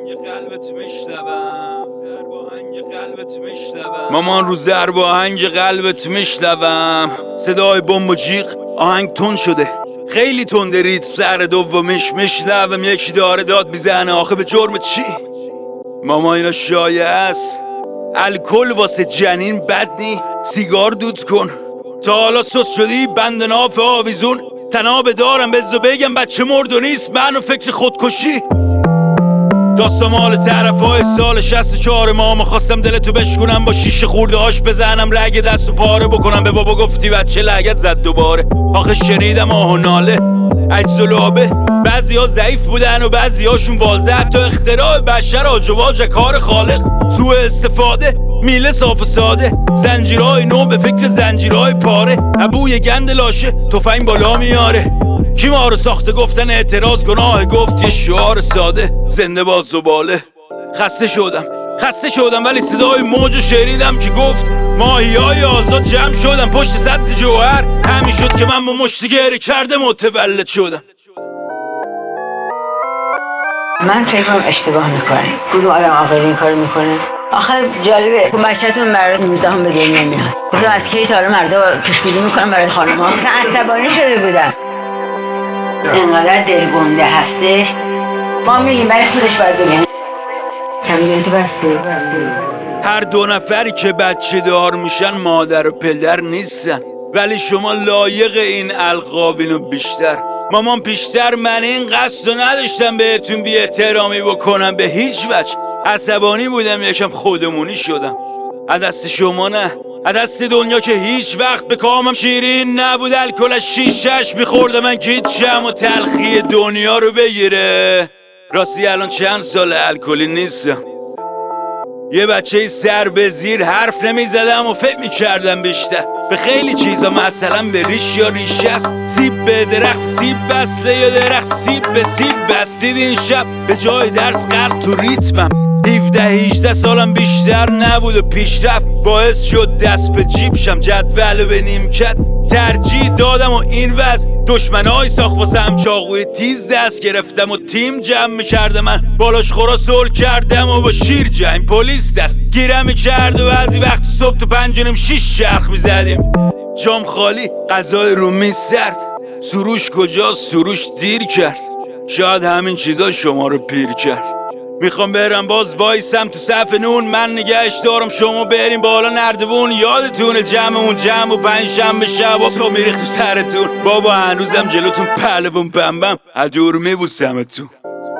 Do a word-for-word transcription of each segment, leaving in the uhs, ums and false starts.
آهنگ قلبت میشنوم ضرب آهنگ قلبت میشنوم مامان رو ضرب آهنگ قلبت میشنوم صدای بمب و جیغ آهنگ تون شده خیلی تنده ریتم سر دومش میشنوم یکی داره داد میزنه آخه به جرم چی؟ ماما اینا شایعه است الکل واسه جنین بد نی سیگار دود کن تا حالا سس شدی بند ناف آویزون تنابه دارم بزو بگم بچه مرد و نیست منو فکر خودکشی داستان مال طرف های سال شست و چهار ماما خواستم دلتو بشکنم با شیشه خورده هاش بزنم رگ دست و پاره بکنم به بابا گفتی بچه لگت زد دوباره آخه شنیدم آه و ناله عجز و لابه بعضی ها ضعیف بودن و بعضی هاشون واضح حتی اختراع بشر آجواج کار خالق سوء استفاده میله صاف و ساده زنجیرهای نو به فکر زنجیرهای پاره ابوی گند لاشه تفنگ بالا میاره کی ما رو ساخته گفتن اعتراض گناه گفت یه شعار ساده زنده باد زباله خسته شدم خسته شدم ولی صدای موج شنیدم که گفت ماهی های آزاد جمع شدم پشت سد جوهر همین شد که من با مشتی گره کرده متولد شدم من فکر کنم اشتباه میکنه کدوم آدم عاقل این کار میکنه آخر جالبه تو بچه‌تون برای نوزدهم به دنیا میاد گفتم از کی تا حالا مردا پیش‌بینی میکنن برای خانم‌ها مثلا عصبانی شده بودم اینقدر دلگنده هستش ما میگیم برای خودش باید بگم چند تو بسته هر دو نفری که بچه دار میشن مادر و پدر نیستن ولی شما لایق این القابینو بیشتر مامان پیشتر من این قصد رو نداشتم بهتون بی احترامی بکنم به هیچ وجه عصبانی بودم یکم خودمونی شدم از دست شما نه از دست دنیا که هیچ وقت به کامم شیرین نبود الکل شیشش میخورده من گیچم و تلخی دنیا رو بگیره راستی الان چند سال الکلی نیستم یه بچه سر به زیر حرف نمیزدم و فکر میکردم بیشتر به خیلی چیزا مثلا به ریش یا ریشه است سیب به درخت سیب بسته یا درخت سیب به سیب بستید این شب به جای درس غرق تو ریتمم هفده هجده سالم بیشتر نبود و پیشرفت باعث شد دست به جیب شم جدول به نیمکت ترجیح دادم و این وضع دشمنای ساخت واسم چاقوی تیز دست گرفتم و تیم جمع میکرده من بالاش خورا سول کردم و با شیر جنگ پلیس دست گیرم میکرد و بعضی وقت صبح تو پنجونم شیش چرخ میزدیم جام خالی غذای رومی سرد سروش کجاست سروش دیر کرد شاید همین چیزا شما رو پیر کرد میخوام برم باز وایسم تو صف نون من نگهش دارم شما بریم بالا نردبون یادتونه جمعمون جمع و پنجشنبه شب تو میریختیم سرتون بابا هنوزم جلوتون پهلوون بمبم ادور میبوسمتون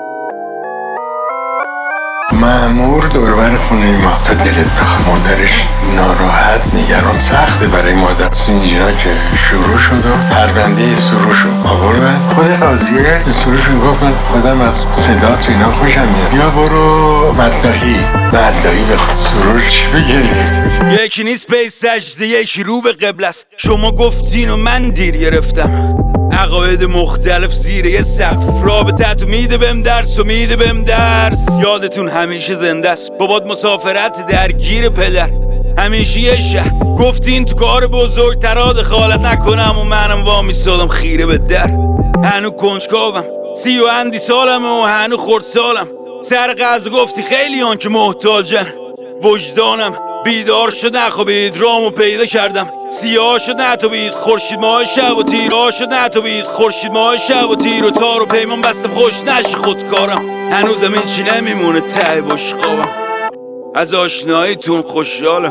مأمور دوربر خونه ما تا دلت بخواه مادرش ناراحت نگران سخته برای مادر سینجینا که شروع شد و پرونده سروش رو آوردن خود قاضیه به سروش میگفت من خودم از صدا تو اینا خوشم میاد بیا برو مدداهی مدداهی به خود سروش چی بگه یکی نیست پی سجده یکی رو به قبل است شما گفتین و من دیر گرفتم عقاید مختلف زیر یه سقف رابطه تو میده بهم درس و میده بهم درس یادتون همیشه زنده است بابات مسافرت درگیر پدر همیشه یه شهر گفتین تو کار بزرگ ترا دخالت نکنم و منم وامی سالم خیره به در هنو کنجکاوم سی و اندی سالم و هنو خورد سالم سر قضا گفتی خیلی آن که محتاجن وجدانم بیدار شد نخوابید رامو پیدا کردم سیاه شد نتابید خورشید ماه شب و تیر آه شد نتابید خورشید ماه شب و تیر و تار و پیمان بستم خوش نشی خودکارم هنوزم این چی نمیمونه ته باش خوابم از آشناییتون خوشحالم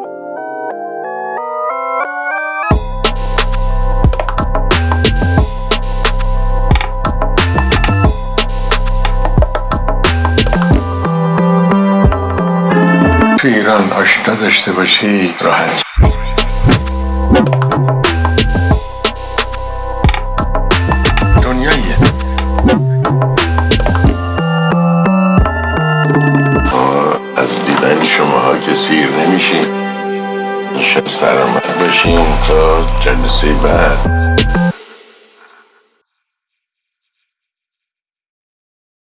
تو ایران آشنا داشته باشی راحت دنیاییه از دیدن شماها که سیر نمیشیم شب سرآمد باشیم تا جلسه بعد